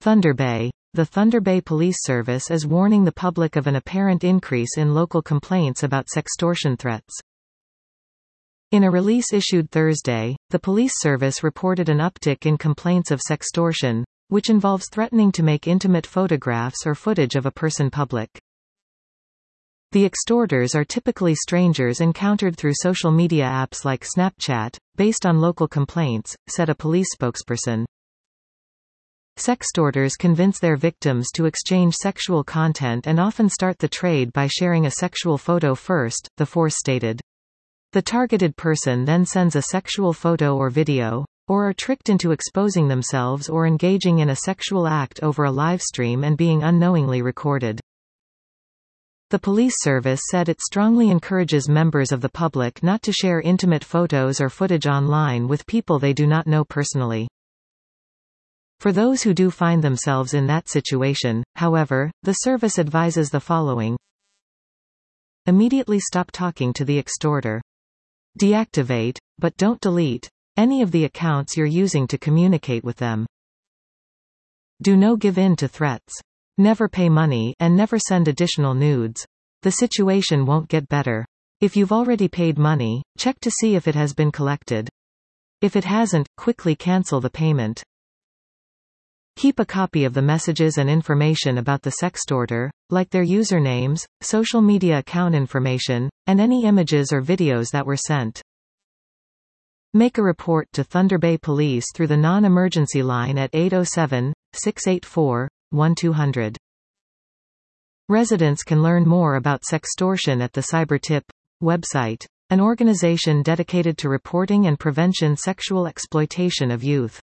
Thunder Bay. The Thunder Bay Police Service is warning the public of an apparent increase in local complaints about sextortion threats. In a release issued Thursday, the police service reported an uptick in complaints of sextortion, which involves threatening to make intimate photographs or footage of a person public. The extorters are typically strangers encountered through social media apps like Snapchat, based on local complaints, said a police spokesperson. Sextorters convince their victims to exchange sexual content and often start the trade by sharing a sexual photo first, the force stated. The targeted person then sends a sexual photo or video, or are tricked into exposing themselves or engaging in a sexual act over a live stream and being unknowingly recorded. The police service said it strongly encourages members of the public not to share intimate photos or footage online with people they do not know personally. For those who do find themselves in that situation, however, the service advises the following. Immediately stop talking to the extorter. Deactivate, but don't delete, any of the accounts you're using to communicate with them. Do not give in to threats. Never pay money and never send additional nudes. The situation won't get better. If you've already paid money, check to see if it has been collected. If it hasn't, quickly cancel the payment. Keep a copy of the messages and information about the sextorter, like their usernames, social media account information, and any images or videos that were sent. Make a report to Thunder Bay Police through the non-emergency line at 807-684-1200. Residents can learn more about sextortion at the CyberTip website, an organization dedicated to reporting and prevention sexual exploitation of youth.